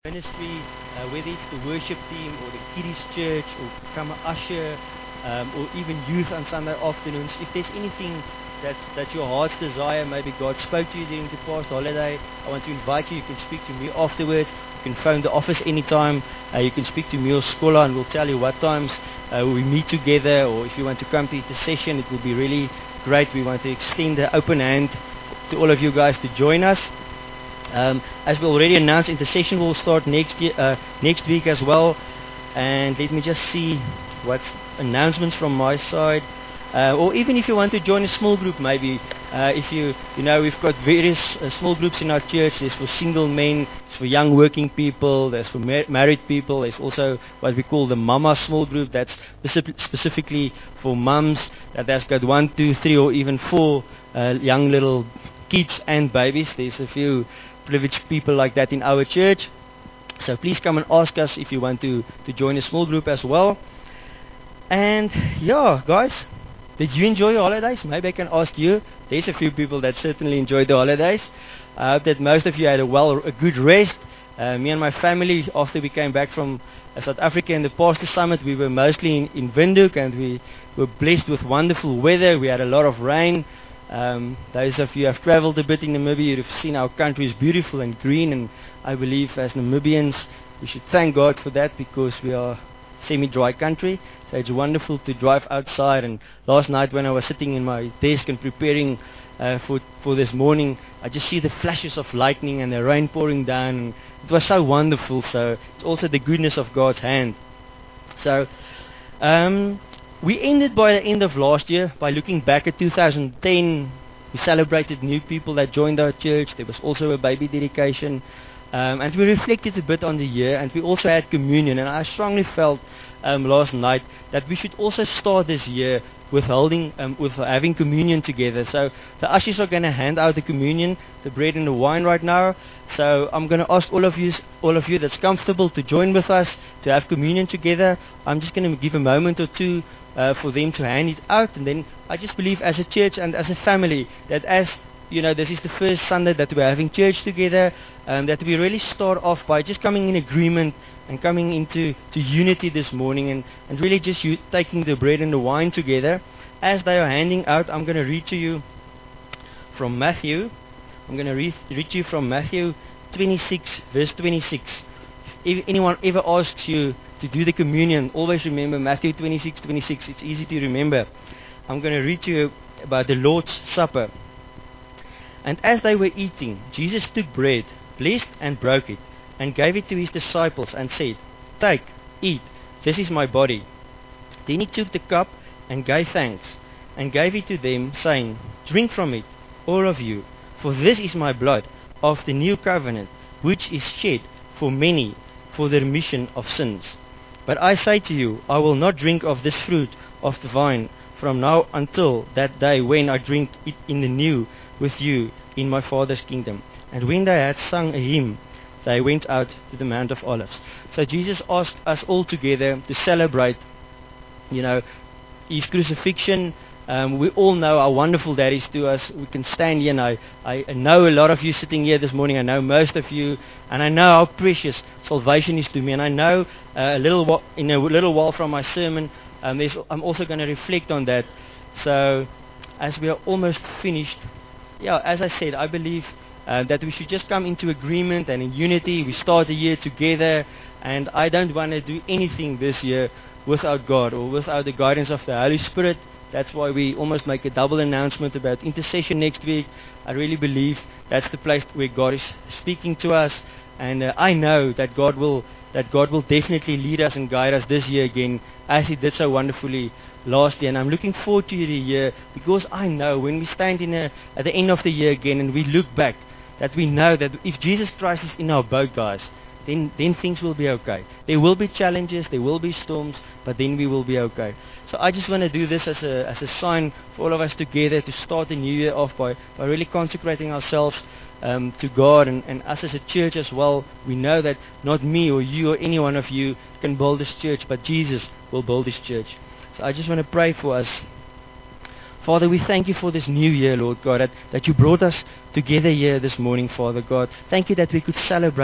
ministry, whether it's the worship team or the kiddies church or become an usher, or even youth on Sunday afternoons, if there's anything that your heart's desire, maybe God spoke to you during the past holiday, I want to invite you. You can speak to me afterwards. You can phone the office anytime. You can speak to me or Scholar, and we'll tell you what times we meet together, or if you want to come to intercession, it will be really great. We want to extend the open hand to all of you guys to join us. As we already announced, intercession will start next week as well. And let me just see what's announcements from my side. Or even if you want to join a small group, maybe if we've got various small groups in our church. There's for single men, there's for young working people, there's for married people. There's also what we call the mama small group. That's specifically for mums that's got 1, 2, 3, or even 4 young little kids and babies. There's a few privileged people like that in our church. So please come and ask us if you want to join a small group as well. And yeah, guys, did you enjoy your holidays? Maybe I can ask you. There's a few people that certainly enjoyed the holidays. I hope that most of you had a good rest. Me and my family, after we came back from South Africa in the Pastor Summit, we were mostly in Windhoek, and we were blessed with wonderful weather. We had a lot of rain. Those of you who have traveled a bit in Namibia, you've seen our country is beautiful and green, and I believe as Namibians we should thank God for that, because we are semi-dry country. So it's wonderful to drive outside. And last night when I was sitting in my desk and preparing for this morning, I just see the flashes of lightning and the rain pouring down, and it was so wonderful. So it's also the goodness of God's hand. So we ended by the end of last year by looking back at 2010. We celebrated new people that joined our church. There was also a baby dedication. And we reflected a bit on the year, and we also had communion. And I strongly felt last night that we should also start this year with having communion together. So the ushers are going to hand out the communion, the bread and the wine right now. So I'm going to ask all of you that's comfortable to join with us to have communion together. I'm just going to give a moment or two for them to hand it out, and then I just believe as a church and as a family that this is the first Sunday that we're having church together, that we really start off by just coming in agreement and coming into unity this morning, and really just taking the bread and the wine together. As they are handing out, I'm going to read to you from Matthew. I'm going to read to you from Matthew 26, verse 26. If anyone ever asks you to do the communion, always remember Matthew 26, 26. It's easy to remember. I'm going to read to you about the Lord's Supper. And as they were eating, Jesus took bread, blessed and broke it, and gave it to his disciples and said, "Take, eat, this is my body." Then he took the cup and gave thanks, and gave it to them, saying, "Drink from it, all of you, for this is my blood of the new covenant, which is shed for many for the remission of sins. But I say to you, I will not drink of this fruit of the vine from now until that day when I drink it in the new with you in my Father's kingdom." And when they had sung a hymn, they went out to the Mount of Olives. So Jesus asked us all together to celebrate, his crucifixion. We all know how wonderful that is to us. We can stand here, and I know a lot of you sitting here this morning. I know most of you, and I know how precious salvation is to me. And I know in a little while from my sermon, I'm also going to reflect on that. So as we are almost finished, as I said, I believe that we should just come into agreement and in unity. We start the year together, and I don't want to do anything this year without God or without the guidance of the Holy Spirit. That's why we almost make a double announcement about intercession next week. I really believe that's the place where God is speaking to us, and I know that God will definitely lead us and guide us this year again, as He did so wonderfully last year. And I'm looking forward to the year, because I know when we stand at the end of the year again and we look back, that we know that if Jesus Christ is in our boat, guys, then things will be okay. There will be challenges, there will be storms, but then we will be okay. So I just want to do this as a sign for all of us together to start the new year off by really consecrating ourselves to God, and us as a church as well. We know that not me or you or any one of you can build this church, but Jesus will build this church. So I just want to pray for us. Father, we thank you for this new year, Lord God, that you brought us together here this morning, Father God. Thank you that we could celebrate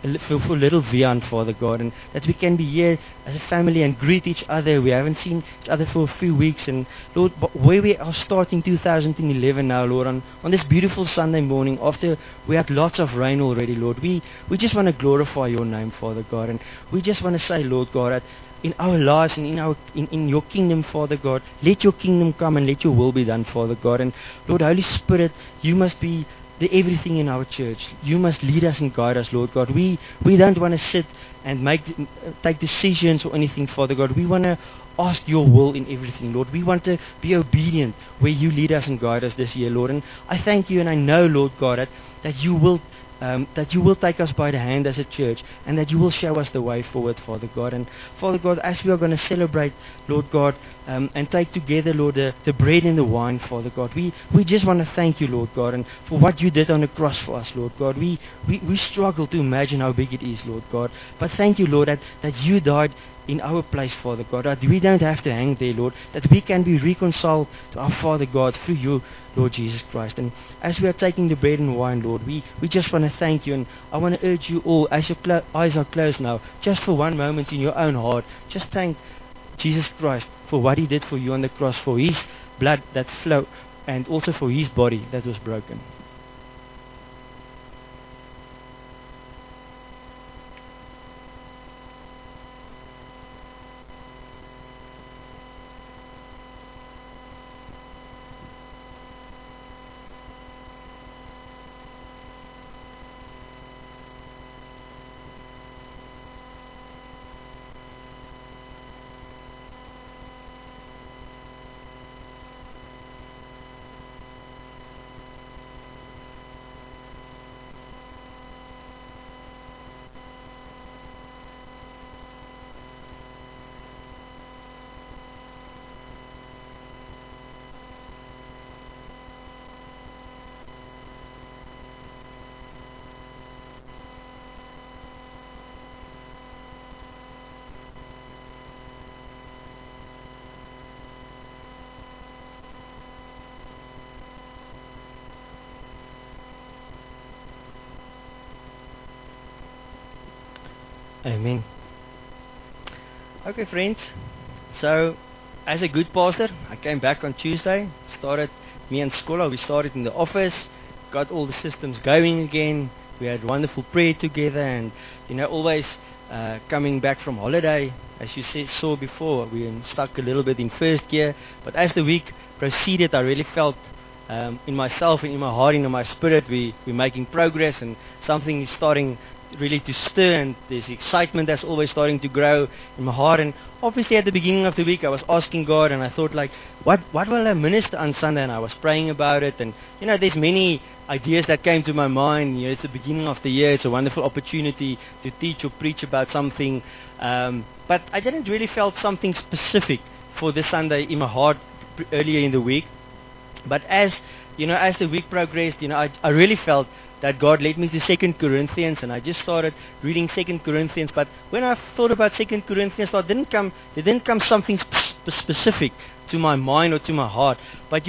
for little Vian, Father God, and that we can be here as a family and greet each other. We haven't seen each other for a few weeks, and Lord, where we are starting 2011 now, Lord, on this beautiful Sunday morning, after we had lots of rain already, Lord, we just want to glorify your name, Father God, and we just want to say, Lord God, that in our lives and in your kingdom, Father God, let your kingdom come and let your will be done, Father God. And Lord, Holy Spirit, you must be the everything in our church. You must lead us and guide us, Lord God. We don't want to sit and take decisions or anything, Father God. We want to ask your will in everything, Lord. We want to be obedient where you lead us and guide us this year, Lord. And I thank you, and I know, Lord God, that you will take us by the hand as a church, and that you will show us the way forward, Father God. And Father God, as we are going to celebrate, Lord God, and take together, Lord, the bread and the wine, Father God, we just want to thank you, Lord God, and for what you did on the cross for us, Lord God. We struggle to imagine how big it is, Lord God. But thank you, Lord, that you died in our place, Father God, that we don't have to hang there, Lord, that we can be reconciled to our Father God through you, Lord Jesus Christ. And as we are taking the bread and wine, Lord, we just want to thank you, and I want to urge you all, as your eyes are closed now, just for one moment in your own heart, just thank Jesus Christ for what he did for you on the cross, for his blood that flowed, and also for his body that was broken. Amen. Okay, friends. So, as a good pastor, I came back on Tuesday. Me and Skola, we started in the office, got all the systems going again. We had wonderful prayer together, and always coming back from holiday, as you saw before, we were stuck a little bit in first gear. But as the week proceeded, I really felt in myself and in my heart and in my spirit, we're making progress, and something is starting really to stir, and there's excitement that's always starting to grow in my heart. And obviously at the beginning of the week I was asking God, and I thought, like, what will I minister on Sunday? And I was praying about it, and there's many ideas that came to my mind. It's the beginning of the year, it's a wonderful opportunity to teach or preach about something, but I didn't really felt something specific for this Sunday in my heart earlier in the week. But as the week progressed, I really felt that God led me to 2 Corinthians, and I just started reading 2 Corinthians. But when I thought about 2 Corinthians, there didn't come something specific to my mind or to my heart. But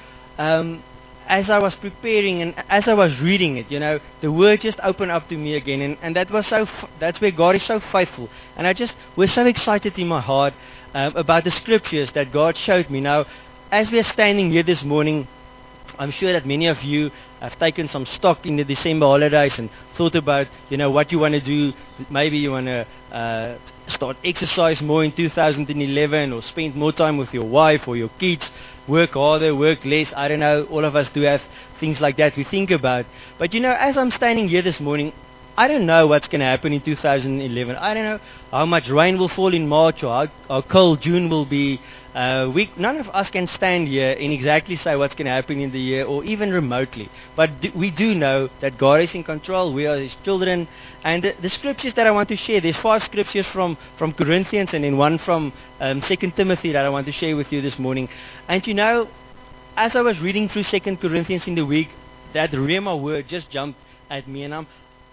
as I was preparing and as I was reading it, the word just opened up to me again, and that's where God is so faithful. And I just was so excited in my heart about the scriptures that God showed me. Now, as we are standing here this morning, I'm sure that many of you have taken some stock in the December holidays and thought about, what you want to do. Maybe you want to start exercise more in 2011, or spend more time with your wife or your kids, work harder, work less. I don't know. All of us do have things like that we think about. But as I'm standing here this morning, I don't know what's going to happen in 2011. I don't know how much rain will fall in March, or how cold June will be. None of us can stand here and exactly say what's going to happen in the year, or even remotely. But we do know that God is in control. We are His children. And the scriptures that I want to share, there's 5 scriptures from Corinthians, and then 1 from 2 Timothy that I want to share with you this morning. And as I was reading through 2 Corinthians in the week, that Rhema word just jumped at me, and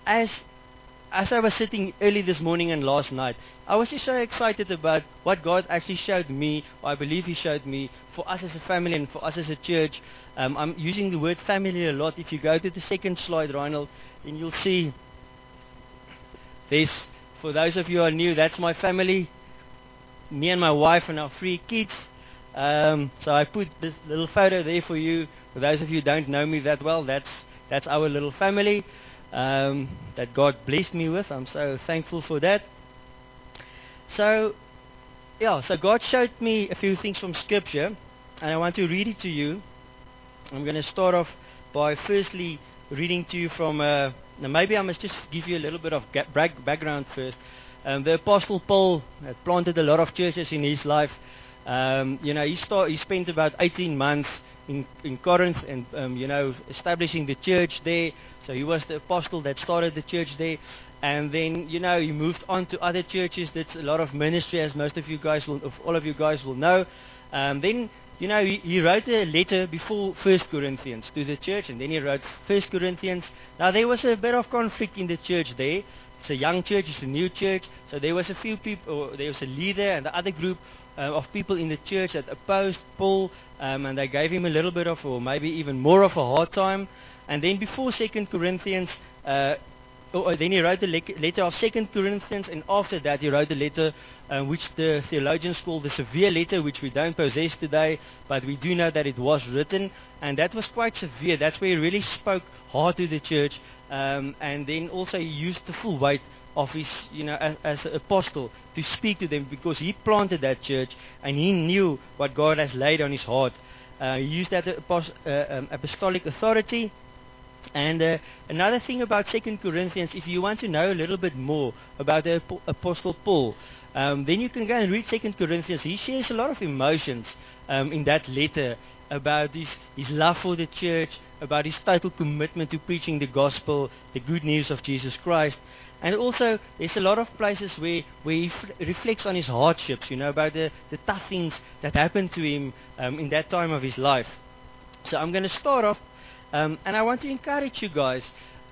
as I was sitting early this morning and last night, I was just so excited about what God actually showed me, or I believe He showed me, for us as a family and for us as a church. I'm using the word family a lot. If you go to the second slide, Ronald, and you'll see For those of you who are new, that's my family. Me and my wife and our 3 kids. So I put this little photo there for you. For those of you who don't know me that well, that's our little family that God blessed me with. I'm so thankful for that. So God showed me a few things from Scripture, and I want to read it to you. I'm going to start off by firstly reading to you from, maybe I must just give you a little bit of background first. The Apostle Paul had planted a lot of churches in his life. He spent about 18 months in Corinth and, establishing the church there. So he was the apostle that started the church there. And then, he moved on to other churches. That's a lot of ministry, as most of you guys all of you guys will know. Then, he wrote a letter before 1 Corinthians to the church, and then he wrote 1 Corinthians. Now, there was a bit of conflict in the church there. It's a young church, it's a new church. So there was a few people, or there was a leader and the other group of people in the church that opposed Paul, and they gave him a little bit of, or maybe even more of a hard time. And then before 2 Corinthians, then he wrote the letter of 2 Corinthians, and after that he wrote the letter which the theologians call the severe letter, which we don't possess today, but we do know that it was written, and that was quite severe. That's where he really spoke hard to the church, and then also he used the full weight of his, as an apostle to speak to them, because he planted that church and he knew what God has laid on his heart. He used that apostolic authority. And another thing about 2 Corinthians, if you want to know a little bit more about the Apostle Paul, then you can go and read 2 Corinthians. He shares a lot of emotions in that letter about his love for the church, about his total commitment to preaching the gospel, the good news of Jesus Christ. And also, there's a lot of places where he reflects on his hardships, about the tough things that happened to him in that time of his life. So I'm going to start off. And I want to encourage you guys.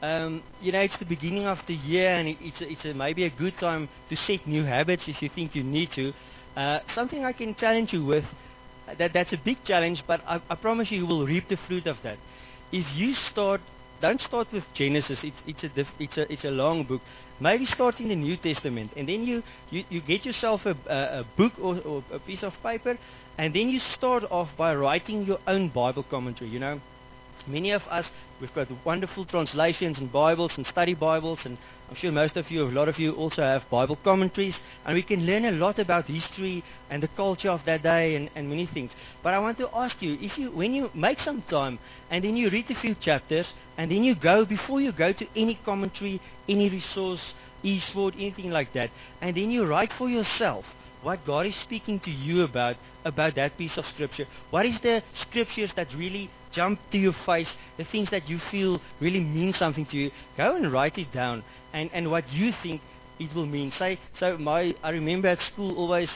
It's the beginning of the year, and it's maybe a good time to set new habits if you think you need to. Something I can challenge you with, that's a big challenge, but I promise you will reap the fruit of that. If you don't start with Genesis. It's a long book. Maybe start in the New Testament, and then you get yourself a book or a piece of paper, and then you start off by writing your own Bible commentary. Many of us, we've got wonderful translations and Bibles and study Bibles, and I'm sure most of you, a lot of you also have Bible commentaries, and we can learn a lot about history and the culture of that day and many things. But I want to ask you, when you make some time and then you read a few chapters, and then before you go to any commentary, any resource, eSword, anything like that, and then you write for yourself what God is speaking to you about that piece of Scripture. What is the Scriptures that really jump to your face, the things that you feel really mean something to you? Go and write it down, and what you think it will mean. I remember at school always,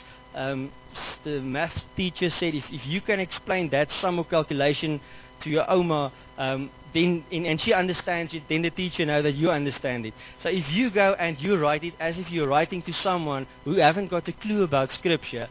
the math teacher said, if you can explain that sum or calculation to your Oma, and she understands it, then the teacher knows that you understand it. So if you go and you write it as if you're writing to someone who haven't got a clue about Scripture,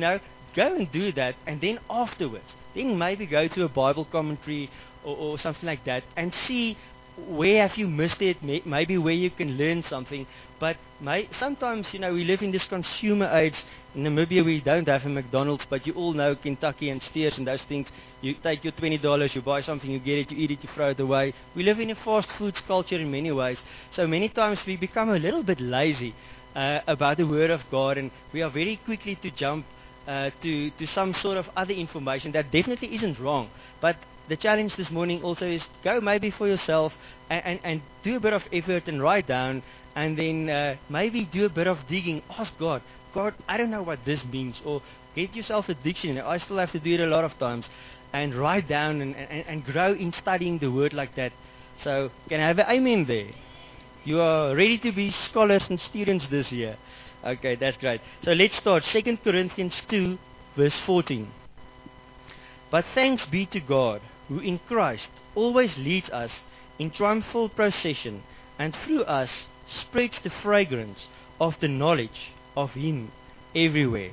go and do that, and then afterwards, then maybe go to a Bible commentary or something like that, and see where have you missed it, maybe where you can learn something. But sometimes, we live in this consumer age. In Namibia, we don't have a McDonald's, but you all know Kentucky and Steers and those things. You take your $20, you buy something, you get it, you eat it, you throw it away. We live in a fast food culture in many ways. So many times we become a little bit lazy about the Word of God, and we are very quickly to jump to some sort of other information that definitely isn't wrong. But the challenge this morning also is go maybe for yourself and do a bit of effort and write down, and then maybe do a bit of digging. Ask God, I don't know what this means, or get yourself a dictionary. I still have to do it a lot of times, and write down and grow in studying the Word like that. So can I have an amen there? You are ready to be scholars and students this year. Okay, that's great. So let's start. 2 Corinthians 2, verse 14. But thanks be to God, who in Christ always leads us in triumphal procession, and through us spreads the fragrance of the knowledge of Him everywhere.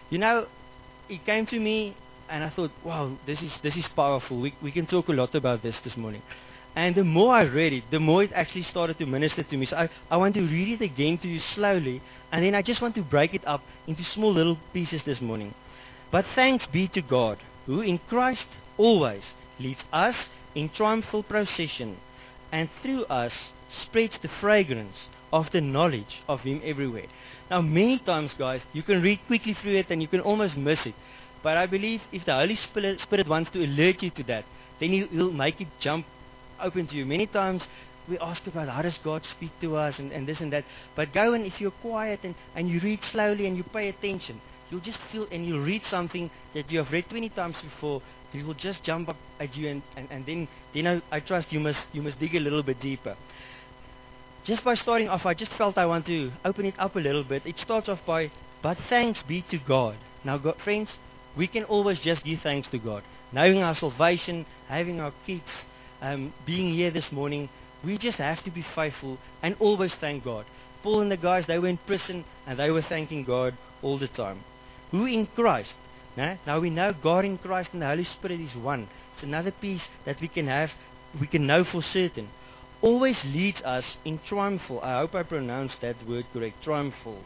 It came to me, and I thought, wow, this is powerful. We can talk a lot about this morning. And the more I read it, the more it actually started to minister to me. So I want to read it again to you slowly, and then I just want to break it up into small little pieces this morning. But thanks be to God, who in Christ always leads us in triumphal procession, and through us spreads the fragrance of the knowledge of Him everywhere. Now, many times, guys, you can read quickly through it and you can almost miss it. But I believe if the Holy Spirit wants to alert you to that, then He'll make it jump open to you. Many times we ask about how does God speak to us and this and that. But go, and if you're quiet and you read slowly and you pay attention, you'll just feel, and you'll read something that you have read 20 times before. It will just jump up at you, and then I trust you must dig a little bit deeper. Just by starting off, I just felt I want to open it up a little bit. It starts off by, but thanks be to God. Now, God, friends, we can always just give thanks to God. Knowing our salvation, having our kids, being here this morning, we just have to be faithful and always thank God. Paul and the guys, they were in prison and they were thanking God all the time. Who in Christ? Now we know God in Christ and the Holy Spirit is one. It's another piece that we can have, we can know for certain. Always leads us in triumphal, I hope I pronounced that word correct, triumphal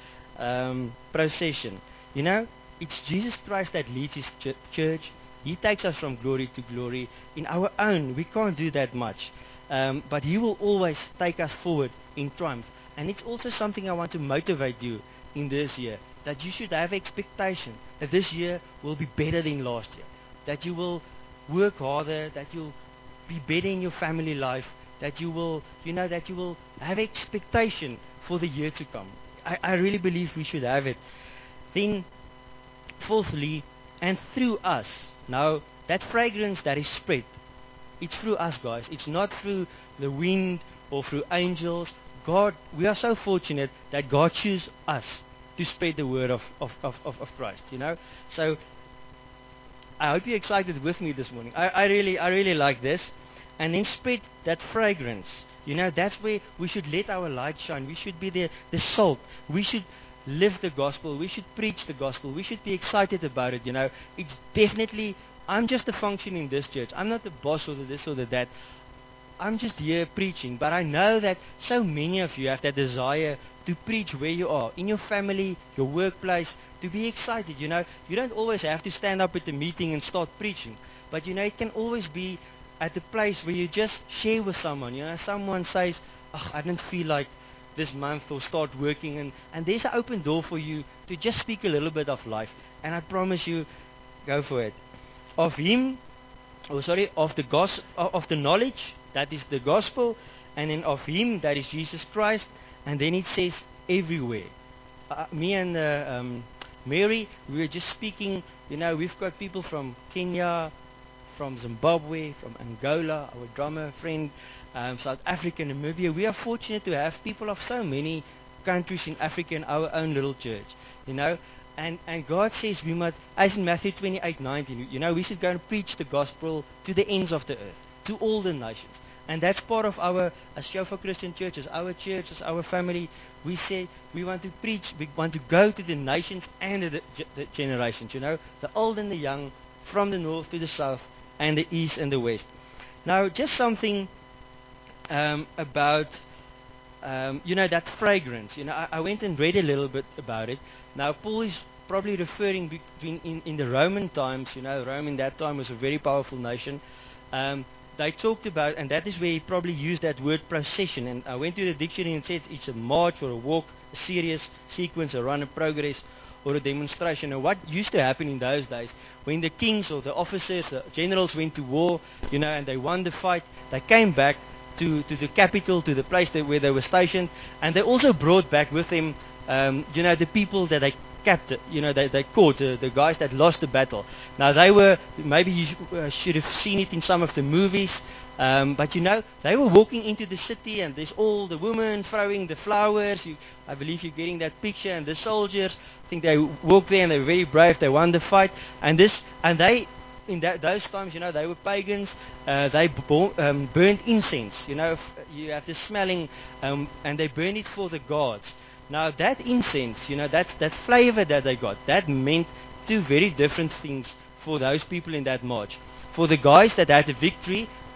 procession. You know, it's Jesus Christ that leads His church. He takes us from glory to glory. In our own, we can't do that much. But He will always take us forward in triumph. And it's also something I want to motivate you in this year. That you should have expectation that this year will be better than last year. That you will work harder, that you'll be better in your family life, that you will have expectation for the year to come. I really believe we should have it. Then, fourthly, and through us. Now, that fragrance that is spread, it's through us, guys. It's not through the wind or through angels. God, we are so fortunate that God chooses us to spread the word of Christ, you know. So, I hope you're excited with me this morning. I really like this. And then spread that fragrance. You know, that's where we should let our light shine. We should be the salt. We should live the gospel. We should preach the gospel. We should be excited about it, you know. It's definitely, I'm just a function in this church. I'm not the boss or the this or the that. I'm just here preaching. But I know that so many of you have that desire to preach where you are, in your family, your workplace, to be excited, you know. You don't always have to stand up at the meeting and start preaching. But, you know, it can always be at the place where you just share with someone. You know, someone says, I didn't feel like this month, or start working, and there's an open door for you to just speak a little bit of life. And I promise you, go for it. Of the knowledge, that is the gospel, and then of Him, that is Jesus Christ, and then it says everywhere. Me and Mary, we were just speaking, you know, we've got people from Kenya, from Zimbabwe, from Angola, our drummer friend, South Africa, Namibia. We are fortunate to have people of so many countries in Africa in our own little church, you know. And God says we must, as in Matthew 28:19, you know, we should go and preach the gospel to the ends of the earth, to all the nations. And that's part of our, as Shofar Christian Church, as our family. We say we want to preach, we want to go to the nations and the generations, you know, the old and the young, from the north to the south, and the east and the west. Now, just something about, you know, that fragrance. You know, I went and read a little bit about it. Now, Paul is probably referring between in the Roman times. You know, Rome in that time was a very powerful nation. They talked about, and that is where he probably used that word procession. And I went to the dictionary and said it's a march or a walk, a serious sequence, a run, a progress, or a demonstration. And what used to happen in those days, when the kings or the officers, the generals went to war, you know, and they won the fight, they came back to the capital, to the place where they were stationed, and they also brought back with them, you know, the people that they captured, you know, they caught, the guys that lost the battle. Now they were, maybe you should have seen it in some of the movies, but you know, they were walking into the city, and there's all the women throwing the flowers. I believe you're getting that picture. And the soldiers, I think they walked there and they were very brave. They won the fight. And they, in those times, you know, they were pagans. They burned incense. You know, you have the smelling, and they burned it for the gods. Now that incense, you know, that flavor that they got, that meant two very different things for those people in that march. For the guys that had the victory,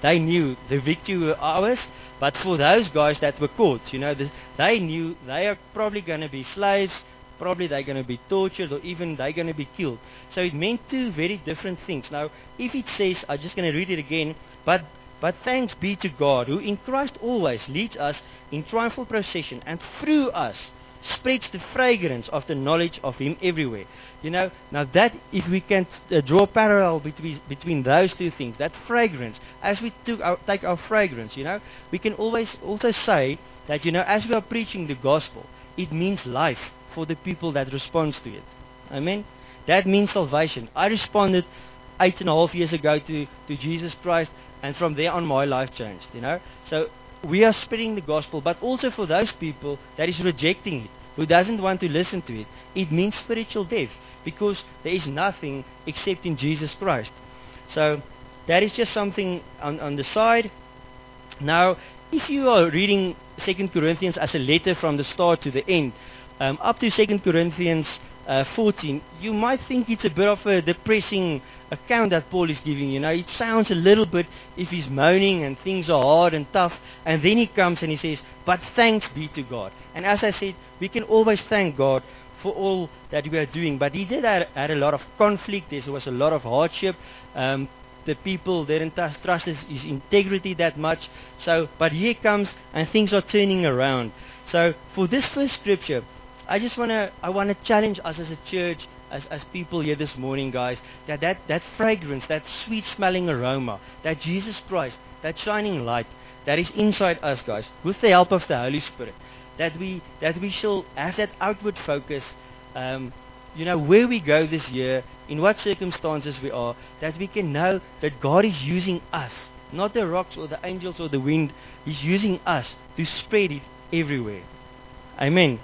they knew the victory were ours. But for those guys that were caught, they knew they are probably going to be slaves, probably they're going to be tortured, or even they're going to be killed. So it meant two very different things. Now, if it says, I'm just going to read it again, but thanks be to God, who in Christ always leads us in triumphal procession, and through us spreads the fragrance of the knowledge of Him everywhere. Now that, if we can draw a parallel between those two things, that fragrance, as we take our fragrance, we can always also say that, as we are preaching the gospel, it means life for the people that responds to it. Amen? That means salvation. I responded 8.5 years ago to Jesus Christ, and from there on my life changed, So we are spreading the gospel, but also for those people that is rejecting it, who doesn't want to listen to it, it means spiritual death, because there is nothing except in Jesus Christ. So that is just something on the side. Now, if you are reading 2 Corinthians as a letter from the start to the end, up to 2 Corinthians 14, you might think it's a bit of a depressing account that Paul is giving. It sounds a little bit, if he's moaning and things are hard and tough, and then he comes and he says, but thanks be to God. And as I said, we can always thank God for all that we are doing, but he did had a lot of conflict. There was a lot of hardship. The people didn't trust his integrity that much. But here comes, and things are turning around. So for this first scripture, I want to challenge us as a church, as people here this morning, guys, that fragrance, that sweet smelling aroma, that Jesus Christ, that shining light that is inside us, guys, with the help of the Holy Spirit, that we shall have that outward focus, where we go this year, in what circumstances we are, that we can know that God is using us, not the rocks or the angels or the wind. He's using us to spread it everywhere. Amen.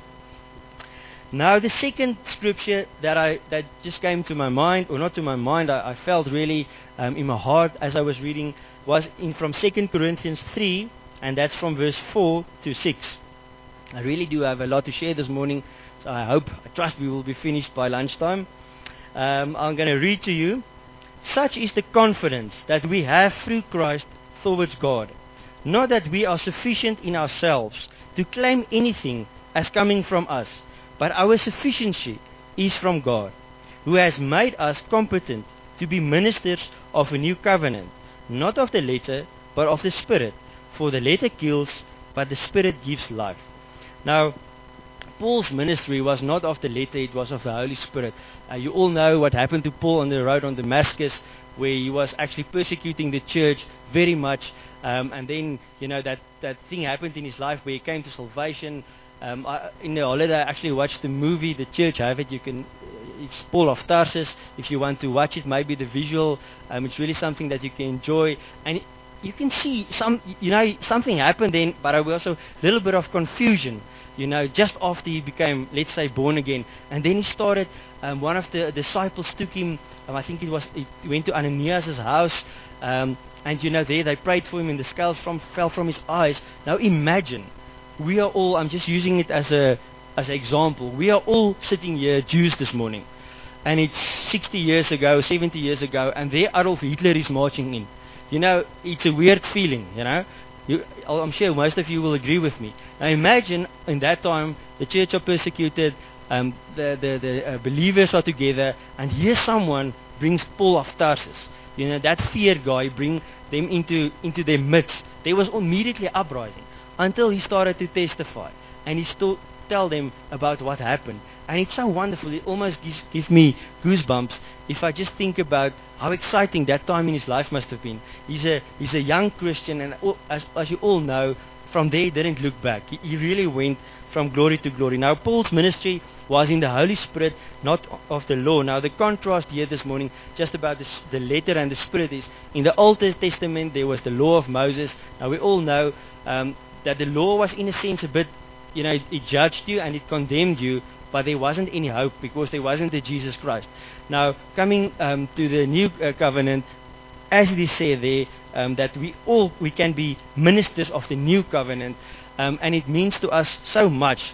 Now, the second scripture that just came to my mind, or not to my mind, I felt really in my heart as I was reading, was from 2 Corinthians 3, and that's from verse 4 to 6. I really do have a lot to share this morning, so I trust we will be finished by lunchtime. I'm going to read to you. Such is the confidence that we have through Christ towards God. Not that we are sufficient in ourselves to claim anything as coming from us, but our sufficiency is from God, who has made us competent to be ministers of a new covenant, not of the letter, but of the Spirit. For the letter kills, but the Spirit gives life. Now, Paul's ministry was not of the letter, it was of the Holy Spirit. You all know what happened to Paul on the road on Damascus, where he was actually persecuting the church very much. And then, that thing happened in his life where he came to salvation. In the holiday, I actually watched the movie. The church have it. It's Paul of Tarsus. If you want to watch it, maybe the visual. It's really something that you can enjoy. And you can see something happened then, but there was also a little bit of confusion. Just after he became, let's say, born again, and then he started. One of the disciples took him. I think he went to Ananias' house. And there they prayed for him, and the scales fell from his eyes. Now imagine. We are all, I'm just using it as an example, we are all sitting here Jews this morning, and it's 60 years ago, 70 years ago, and there Adolf Hitler is marching in. It's a weird feeling, I'm sure most of you will agree with me. Now imagine in that time, the church are persecuted, the believers are together, and here someone brings Paul of Tarsus, that fear guy, bring them into their midst. There was immediately uprising, until he started to testify, and he still tell them about what happened. And it's so wonderful. It almost gives me goosebumps if I just think about how exciting that time in his life must have been. He's a young Christian, and as you all know, from there he didn't look back. He really went from glory to glory. Now, Paul's ministry was in the Holy Spirit, not of the law. Now, the contrast here this morning, just about the letter and the Spirit, is in the Old Testament there was the law of Moses. Now, we all know that the law was in a sense a bit, it judged you and it condemned you, but there wasn't any hope because there wasn't the Jesus Christ. Now, coming to the new covenant, as it is said there, that we can be ministers of the new covenant, and it means to us so much.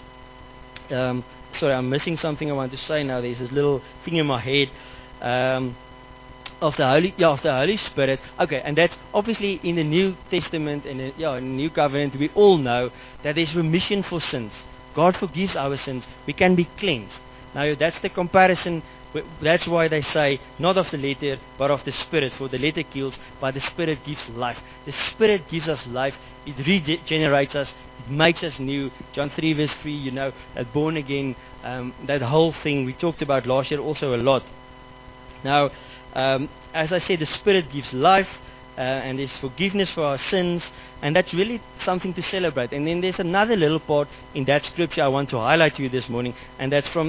Sorry, I'm missing something I want to say now. There's this little thing in my head. of the Holy Spirit. Okay, and that's obviously in the New Testament and in the New Covenant. We all know that there's remission for sins. God forgives our sins. We can be cleansed. Now that's the comparison. That's why they say not of the letter but of the Spirit. For the letter kills, but the Spirit gives life. The Spirit gives us life. It regenerates us. It makes us new. John 3 verse 3. That born again. That whole thing we talked about last year also a lot. Now, as I said, the Spirit gives life, and there's forgiveness for our sins, and that's really something to celebrate. And then there's another little part in that scripture I want to highlight to you this morning, and that's from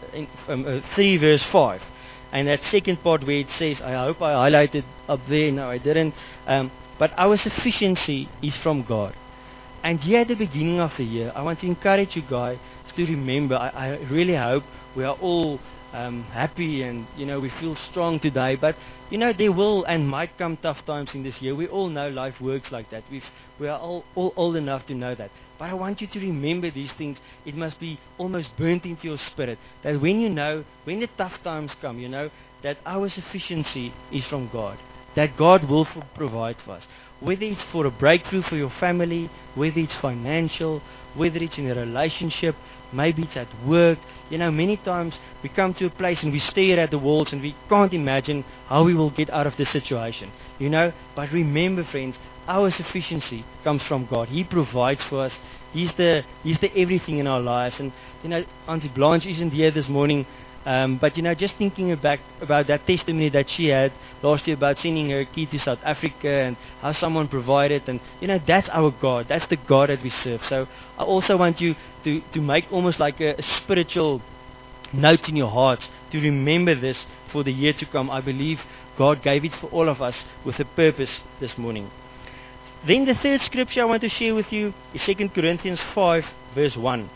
3 verse 5. And that second part where it says, I hope I highlighted up there, no I didn't, but our sufficiency is from God. And here at the beginning of the year, I want to encourage you guys to remember, I really hope we are all happy and we feel strong today, but there will and might come tough times in this year. We all know life works like that. We are all old enough to know that. But I want you to remember these things. It must be almost burnt into your spirit that when when the tough times come, that our sufficiency is from God, that God will provide for us. Whether it's for a breakthrough for your family, whether it's financial, whether it's in a relationship, maybe it's at work. Many times we come to a place and we stare at the walls and we can't imagine how we will get out of the situation. But remember, friends, our sufficiency comes from God. He provides for us. He's the everything in our lives. And Auntie Blanche isn't here this morning. But just thinking back about that testimony that she had last year about sending her kid to South Africa and how someone provided, and that's our God. That's the God that we serve. So I also want you to make almost like a spiritual note in your hearts to remember this for the year to come. I believe God gave it for all of us with a purpose this morning. Then the third scripture I want to share with you is 2 Corinthians 5 verse 1.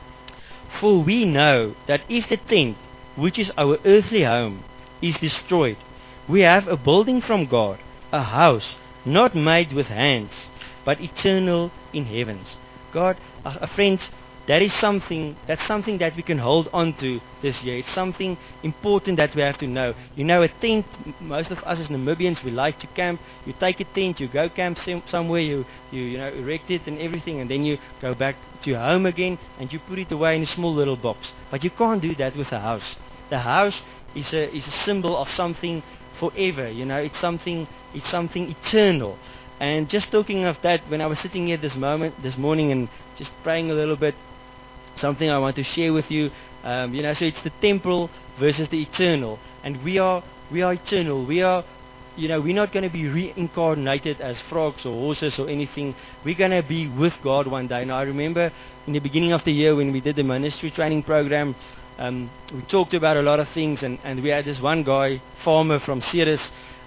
For we know that if the tent, which is our earthly home, is destroyed, we have a building from God, a house not made with hands, but eternal in heavens. God, friends, that's something that we can hold on to this year. It's something important that we have to know. A tent, most of us as Namibians, we like to camp. You take a tent, you go camp somewhere, you erect it and everything, and then you go back to your home again, and you put it away in a small little box. But you can't do that with a house. The house is a symbol of something forever. It's something eternal. And just talking of that, when I was sitting here this morning and just praying a little bit, something I want to share with you. So it's the temporal versus the eternal, and we are eternal. We're not going to be reincarnated as frogs or horses or anything. We're going to be with God one day. Now I remember in the beginning of the year when we did the ministry training program, we talked about a lot of things, and we had this one guy, farmer from Ceres.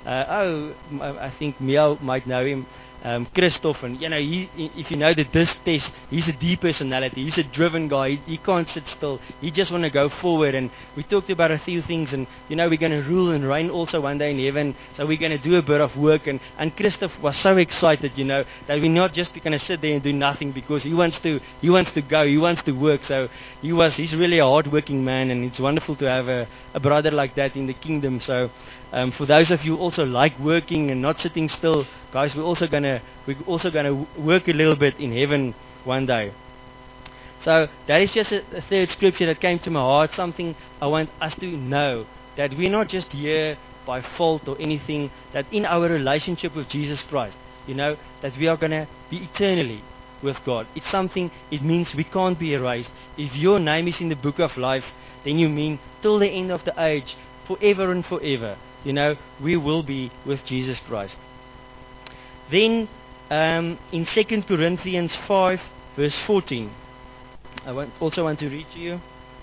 I think Miel might know him. Christoph, and if you know the disc test, he's a deep personality. He's a driven guy. He can't sit still. He just want to go forward. And we talked about a few things, and we're going to rule and reign also one day in heaven. So we're going to do a bit of work. And Christoph was so excited, that we're not just going to sit there and do nothing, because he wants to go. He wants to work. So he's really a hard-working man, and it's wonderful to have a brother like that in the kingdom. So for those of you who also like working and not sitting still, guys, we're also gonna work a little bit in heaven one day. So that is just a third scripture that came to my heart. Something I want us to know, that we're not just here by fault or anything. That in our relationship with Jesus Christ, that we are gonna be eternally with God. It's something. It means we can't be erased. If your name is in the book of life, then you mean till the end of the age, forever and forever. We will be with Jesus Christ. Then in 2 Corinthians 5 verse 14, I also want to read to you.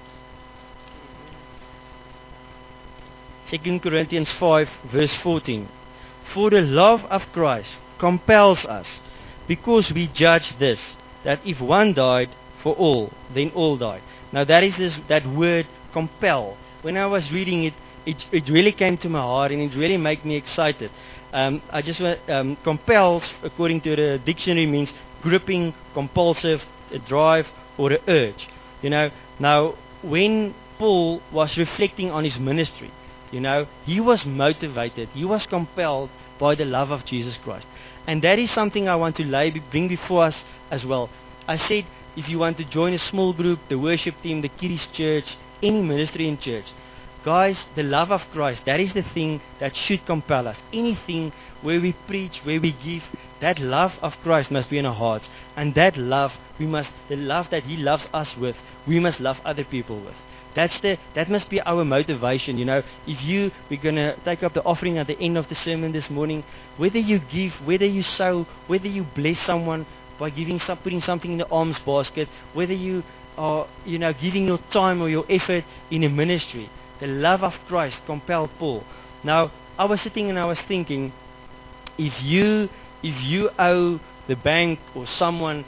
2 Corinthians 5 verse 14. For the love of Christ compels us, because we judge this, that if one died for all, then all died. Now that is that word compel. When I was reading it, it really came to my heart, and it really made me excited. I just compels, according to the dictionary, means gripping, compulsive, a drive, or an urge. Now when Paul was reflecting on his ministry, He was motivated, he was compelled by the love of Jesus Christ. And that is something I want to bring before us as well. I said, if you want to join a small group, the worship team, the kiddies church, any ministry in church, guys, the love of Christ, that is the thing that should compel us. Anything where we preach, where we give, that love of Christ must be in our hearts. And that love, the love that He loves us with, we must love other people with. That must be our motivation. We're going to take up the offering at the end of the sermon this morning. Whether you give, whether you sow, whether you bless someone by putting something in the alms basket, whether you are, giving your time or your effort in a ministry, the love of Christ compelled Paul. Now, I was sitting and I was thinking, if you owe the bank or someone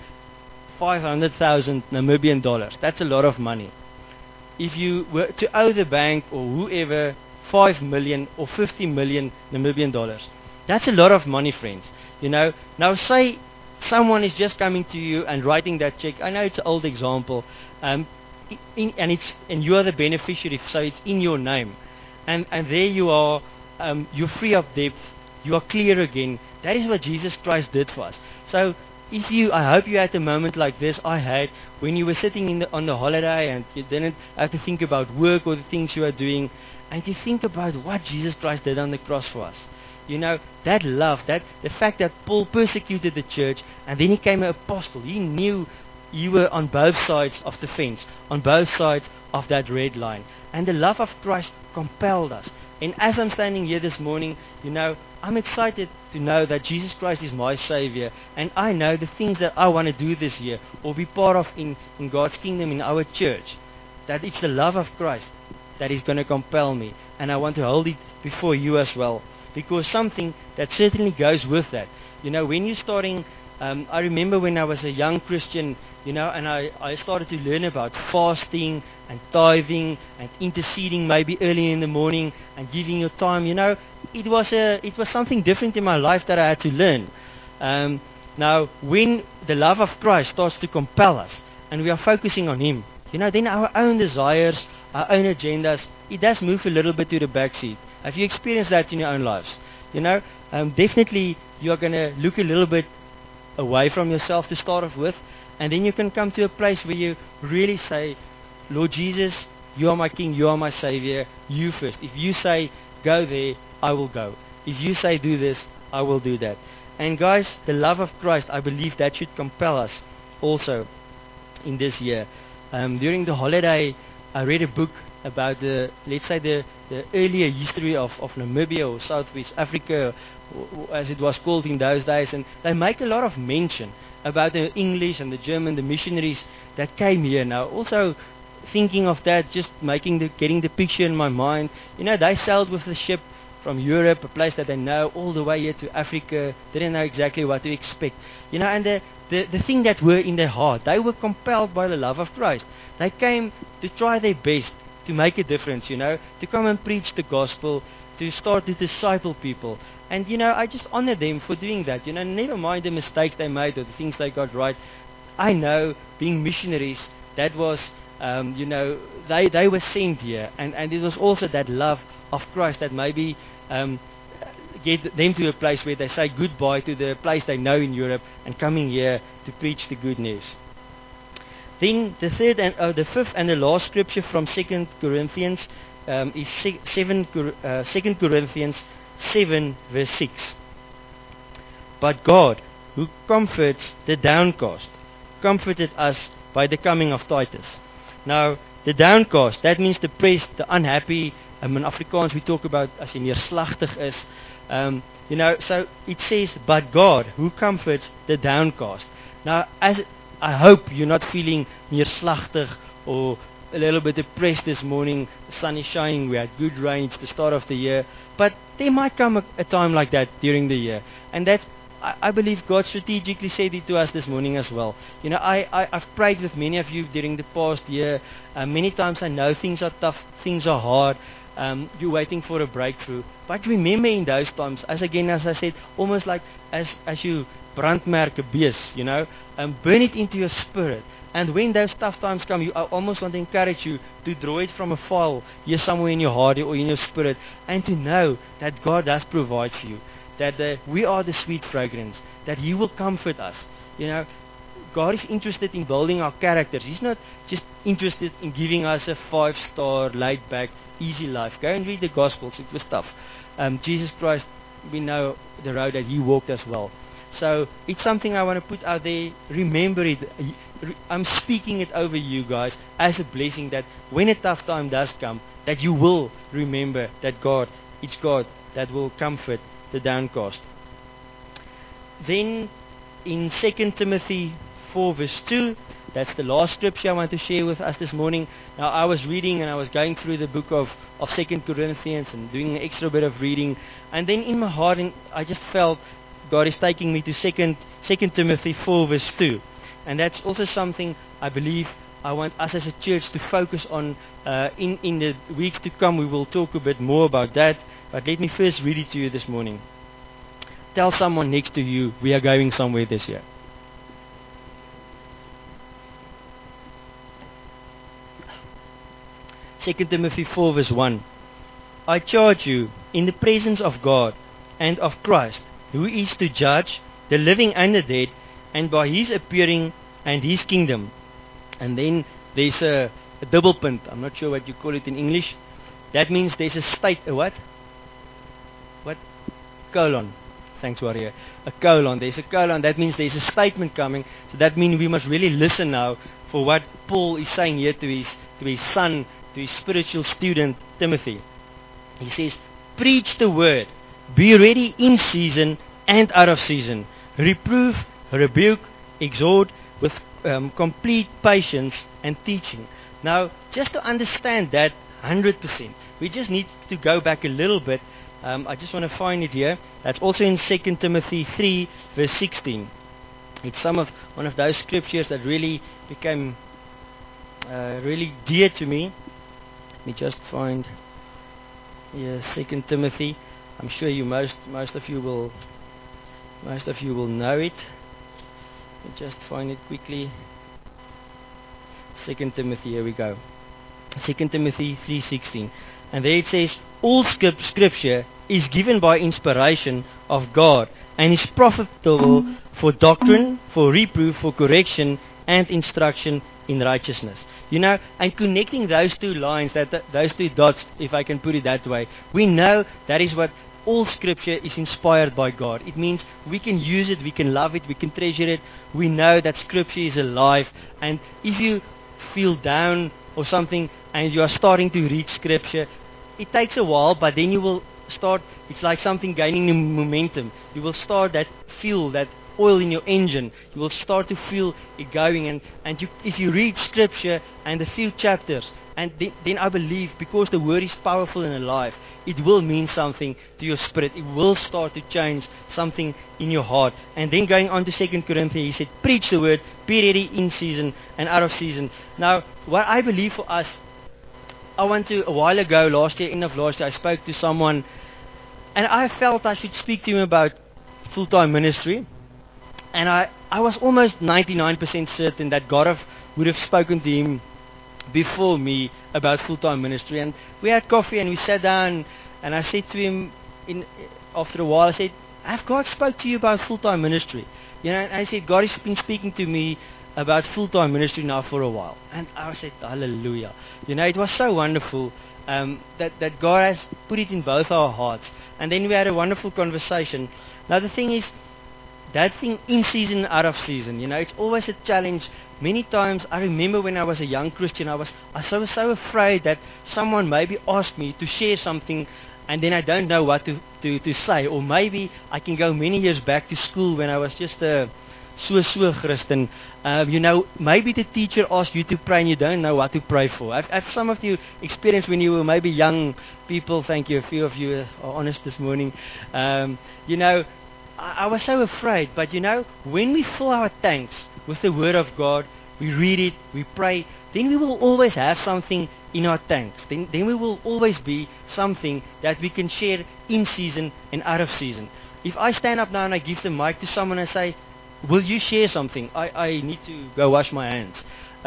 500,000 Namibian dollars, that's a lot of money. If you were to owe the bank or whoever 5 million or 50 million Namibian dollars, that's a lot of money, friends. Now say someone is just coming to you and writing that check. I know it's an old example, and you are the beneficiary, so it's in your name, and there you are, you're free of debt, you are clear again. That is what Jesus Christ did for us. So I hope you had a moment like this I had when you were sitting on the holiday and you didn't have to think about work or the things you are doing, and you think about what Jesus Christ did on the cross for us. That love, the fact that Paul persecuted the church and then he became an apostle. He knew you were on both sides of the fence, on both sides of that red line. And the love of Christ compelled us. And as I'm standing here this morning, I'm excited to know that Jesus Christ is my Savior. And I know the things that I want to do this year or be part of in God's kingdom, in our church, that it's the love of Christ that is going to compel me. And I want to hold it before you as well. Because something that certainly goes with that. When you're starting, I remember when I was a young Christian, and I started to learn about fasting and tithing and interceding maybe early in the morning and giving your time. It was something different in my life that I had to learn. Now, when the love of Christ starts to compel us and we are focusing on Him, then our own desires, our own agendas, it does move a little bit to the back seat. Have you experienced that in your own lives? Definitely you are going to look a little bit away from yourself to start off with, and then you can come to a place where you really say, Lord Jesus, you are my King, you are my Savior, you first. If you say go there, I will go. If you say do this, I will do that. And guys, the love of Christ, I believe that should compel us also in this year. During the holiday, I read a book about the earlier history of Namibia or Southwest Africa, as it was called in those days, and they make a lot of mention about the English and the German, the missionaries that came here. Now, also thinking of that, just getting the picture in my mind. They sailed with the ship from Europe, a place that they know, all the way here to Africa. Didn't know exactly what to expect. And the thing that were in their heart, they were compelled by the love of Christ. They came to try their best to make a difference, to come and preach the gospel, to start to disciple people. And, I just honor them for doing that. Never mind the mistakes they made or the things they got right. I know, being missionaries, that was, they were sent here. And it was also that love of Christ that maybe get them to a place where they say goodbye to the place they know in Europe and coming here to preach the good news. Then the fifth and the last scripture from 2 Corinthians is 2 Corinthians 7 verse 6. But God, who comforts the downcast, comforted us by the coming of Titus. Now, the downcast, that means depressed, the unhappy. In Afrikaans we talk about as hy neerslagtig is. So it says, but God, who comforts the downcast. Now, I hope you're not feeling neerslagtig or a little bit depressed this morning. The sun is shining, we had good rain, it's the start of the year. But there might come a time like that during the year. And that's, I believe God strategically said it to us this morning as well. I've prayed with many of you during the past year. Many times I know things are tough, things are hard. You're waiting for a breakthrough. But remember in those times, as I said, almost like as you brandmerke bees, burn it into your spirit. And when those tough times come, I almost want to encourage you to draw it from a file here somewhere in your heart or in your spirit, and to know that God does provide for you, that we are the sweet fragrance, that He will comfort us. God is interested in building our characters. He's not just interested in giving us a 5-star, laid-back, easy life. Go and read the Gospels. It was tough. Jesus Christ, we know the road that He walked as well. So it's something I want to put out there. Remember it. I'm speaking it over you guys as a blessing, that when a tough time does come, that you will remember that it's God that will comfort the downcast. Then in 2 Timothy 4 verse 2, that's the last scripture I want to share with us this morning. Now, I was reading and I was going through the book of 2 Corinthians and doing an extra bit of reading, and then in my heart I just felt God is taking me to 2 Timothy 4 verse 2. And that's also something I believe I want us as a church to focus on. In the weeks to come, we will talk a bit more about that. But let me first read it to you this morning. Tell someone next to you, we are going somewhere this year. Second Timothy 4 verse 1. I charge you in the presence of God and of Christ, who is to judge the living and the dead, and by His appearing and His kingdom. And then there's a double punt. I'm not sure what you call it in English. That means there's a state, a what? What? Colon. Thanks, Warrior. A colon. There's a colon. That means there's a statement coming. So that means we must really listen now for what Paul is saying here to his son, to his spiritual student, Timothy. He says, preach the word. Be ready in season and out of season. Reprove, rebuke, exhort with complete patience and teaching. Now, just to understand that 100%, we just need to go back a little bit. I just want to find it here. That's also in 2 Timothy 3 verse 16. It's one of those scriptures that really became really dear to me. Let me just find here 2 Timothy. I'm sure most of you will know it. Let me just find it quickly. 2 Timothy, here we go. 2 Timothy 3:16. And there it says, all scripture is given by inspiration of God and is profitable for doctrine, for reproof, for correction, and instruction in righteousness. And connecting those two lines, those two dots, if I can put it that way, we know that is what all scripture is inspired by God. It means we can use it, we can love it, we can treasure it. We know that scripture is alive. And if you feel down or something and you are starting to read scripture, it takes a while, but then you will start, it's like something gaining momentum. You will start feel that oil in your engine. You will start to feel it going, and if you read scripture and a few chapters, and then I believe, because the word is powerful and alive, it will mean something to your spirit. It will start to change something in your heart. And then going on to 2 Corinthians, he said, preach the word, be ready in season and out of season. Now, what I believe for us, a while ago, end of last year, I spoke to someone, and I felt I should speak to him about full-time ministry. And I was almost 99% certain that God would have spoken to him before me about full-time ministry. And we had coffee and we sat down, and I said to him, after a while, I said, have God spoke to you about full-time ministry? And I said, God has been speaking to me about full-time ministry now for a while. And I said, hallelujah. It was so wonderful that God has put it in both our hearts. And then we had a wonderful conversation. Now the thing is, that thing in season, out of season, it's always a challenge. Many times, I remember when I was a young Christian, I was so afraid that someone maybe asked me to share something, and then I don't know what to say. Or maybe I can go many years back to school when I was just a so Christian. Maybe the teacher asked you to pray and you don't know what to pray for. I've some of you experienced when you were maybe young people. Thank you. A few of you are honest this morning. I was so afraid, but when we fill our tanks with the Word of God, we read it, we pray, then we will always have something in our tanks. Then we will always be something that we can share in season and out of season. if I stand up now and I give the mic to someone and say, will you share something? I need to go wash my hands.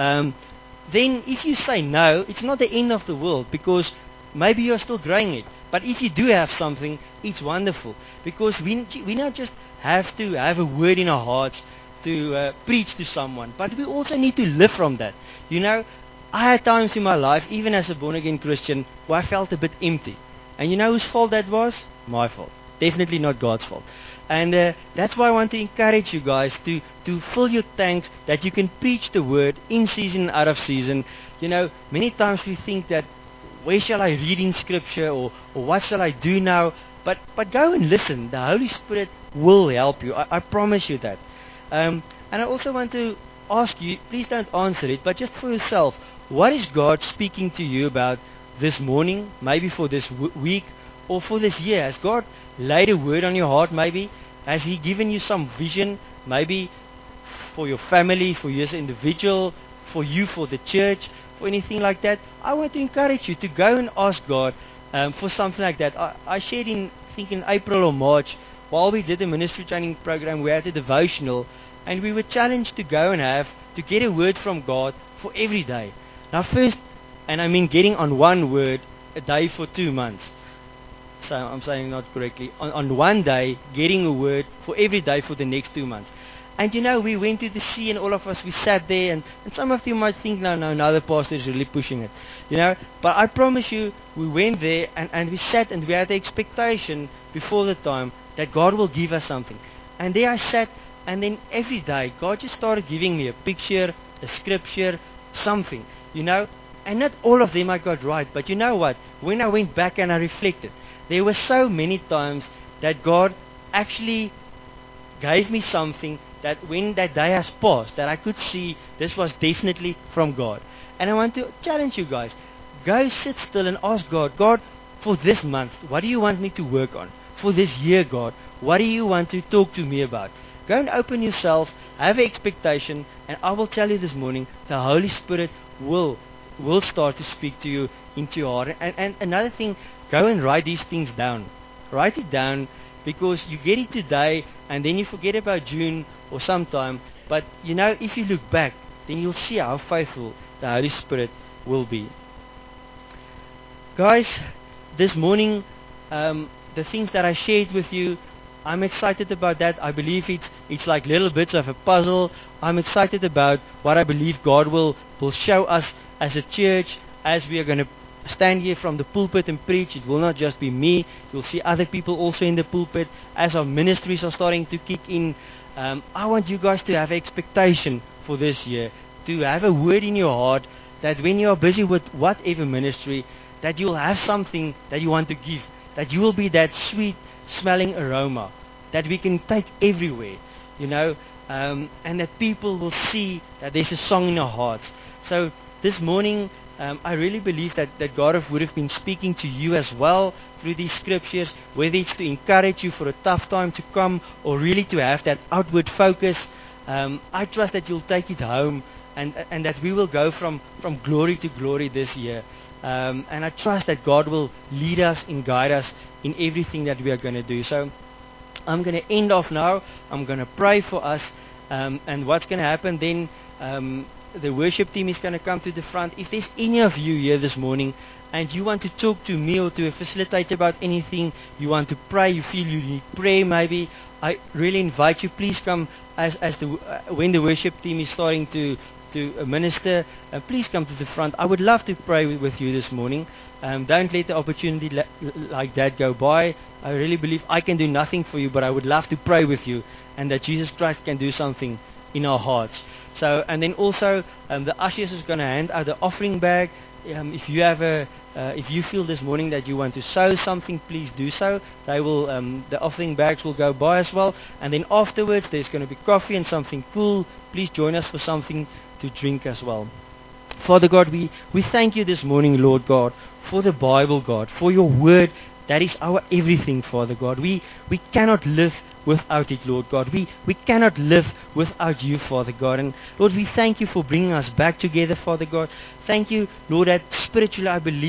Then if you say no, it's not the end of the world, because maybe you're still growing it. But if you do have something, it's wonderful, because we not just have to have a word in our hearts to preach to someone, but we also need to live from that. You know, I had times in my life, even as a born-again Christian, where I felt a bit empty. And you know whose fault that was? My fault. Definitely not God's fault. And that's why I want to encourage you guys to fill your tanks, that you can preach the word in season and out of season. You know, many times we think that, where shall I read in Scripture, or what shall I do now? But go and listen. The Holy Spirit will help you. I promise you that. And I also want to ask you, please don't answer it, but just for yourself, what is God speaking to you about this morning, maybe for this week, or for this year? Has God laid a word on your heart maybe? Has He given you some vision, maybe for your family, for you as an individual, for you, for the church, for anything like that? I want to encourage you to go and ask God for something like that. I shared I think in April or March, while we did the ministry training program, we had a devotional, and we were challenged to go and to get a word from God for every day. Now first, and I mean getting on one word a day for 2 months. So I'm saying not correctly. On one day, getting a word for every day for the next 2 months. And you know, we went to the sea, and all of us, we sat there, and some of you might think, no, the pastor is really pushing it. You know, but I promise you, we went there, and we sat, and we had the expectation before the time that God will give us something. And there I sat, and then every day, God just started giving me a picture, a scripture, something, you know. And not all of them I got right, but you know what? When I went back and I reflected, there were so many times that God actually gave me something that when that day has passed, that I could see this was definitely from God. And I want to challenge you guys. Go sit still and ask God, God, for this month, what do you want me to work on? For this year, God, what do you want to talk to me about? Go and open yourself, have an expectation, and I will tell you this morning, the Holy Spirit will start to speak to you into your heart. And another thing, go and write these things down. Write it down, because you get it today and then you forget about June or sometime. But you know, if you look back, then you'll see how faithful the Holy Spirit will be. Guys, this morning, the things that I shared with you, I'm excited about that. I believe it's like little bits of a puzzle. I'm excited about what I believe God will show us as a church, as we are going to stand here from the pulpit and preach. It will not just be me. You'll see other people also in the pulpit. As our ministries are starting to kick in, I want you guys to have expectation for this year, to have a word in your heart, that when you are busy with whatever ministry, that you'll have something that you want to give, that you will be that sweet smelling aroma that we can take everywhere, you know, and that people will see that there's a song in our hearts. So this morning, I really believe that God would have been speaking to you as well through these scriptures, whether it's to encourage you for a tough time to come, or really to have that outward focus. I trust that you'll take it home, and that we will go from glory to glory this year. And I trust that God will lead us and guide us in everything that we are going to do. So I'm going to end off now. I'm going to pray for us. And what's going to happen then, the worship team is going to come to the front. If there's any of you here this morning and you want to talk to me or to a facilitator about anything, you want to pray, you feel you need prayer maybe, I really invite you, please come when the worship team is starting to minister, please come to the front. I would love to pray with you this morning. Don't let the opportunity like that go by. I really believe I can do nothing for you, but I would love to pray with you, and that Jesus Christ can do something in our hearts. So, and then also, the ushers is going to hand out the offering bag. If you feel this morning that you want to sow something, please do so. They will, the offering bags will go by as well. And then afterwards, there's going to be coffee and something cool. Please join us for something to drink as well. Father God, we thank you this morning, Lord God, for the Bible, God, for your word. That is our everything, Father God. We cannot live without it, Lord God. We cannot live without you, Father God. And Lord, we thank you for bringing us back together, Father God. Thank you, Lord, that spiritually I believe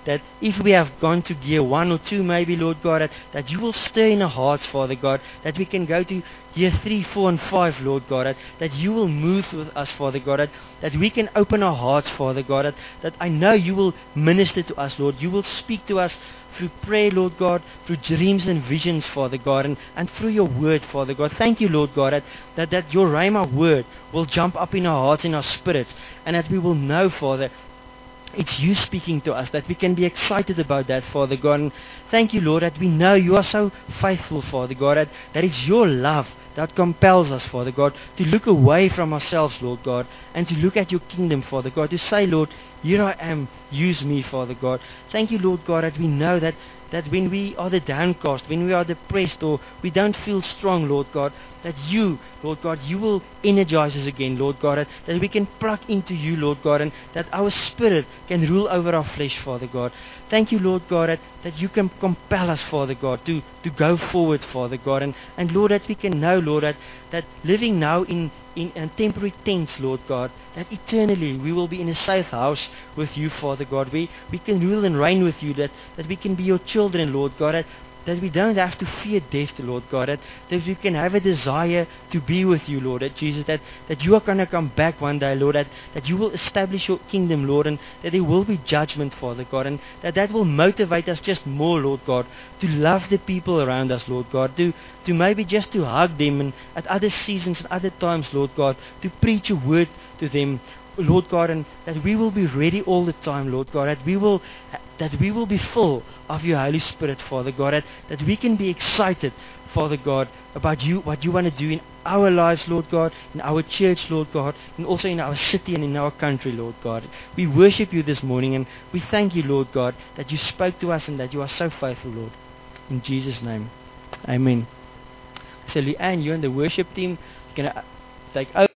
that if we have gone to gear 1 or 2 maybe, Lord God, that you will stir in our hearts, Father God, that we can go to year 3, 4, and 5, Lord God, that you will move with us, Father God, that we can open our hearts, Father God, that I know you will minister to us, Lord. You will speak to us through prayer, Lord God, through dreams and visions, Father God, and through your word, Father God. Thank you, Lord God, that your Rhema word will jump up in our hearts, in our spirits, and that we will know, Father, it's you speaking to us, that we can be excited about that, Father God. And thank you, Lord, that we know you are so faithful, Father God, that it's your love that compels us, Father God, to look away from ourselves, Lord God, and to look at your kingdom, Father God, to say, Lord, here I am, use me, Father God. Thank you, Lord God, that we know that when we are the downcast, when we are depressed, or we don't feel strong, Lord God, that you, Lord God, you will energize us again, Lord God, that we can plug into you, Lord God, and that our spirit can rule over our flesh, Father God. Thank you, Lord God, that you can compel us, Father God, to go forward, Father God, and Lord, that we can know, Lord, that living now in a temporary tents, Lord God, that eternally we will be in a safe house with you, Father God. We can rule and reign with you, that we can be your children, Lord God, that we don't have to fear death, Lord God, that we can have a desire to be with you, Lord, Jesus, that you are going to come back one day, Lord, that you will establish your kingdom, Lord, and that there will be judgment, Father God, and that will motivate us just more, Lord God, to love the people around us, Lord God, to maybe just to hug them, and at other seasons and other times, Lord God, to preach a word to them, Lord God, and that we will be ready all the time, Lord God, that we will be full of your Holy Spirit, Father God, that we can be excited, Father God, about you, what you want to do in our lives, Lord God, in our church, Lord God, and also in our city and in our country, Lord God. We worship you this morning, and we thank you, Lord God, that you spoke to us and that you are so faithful, Lord. In Jesus' name, amen. So Leanne, you and the worship team, you're going to take over.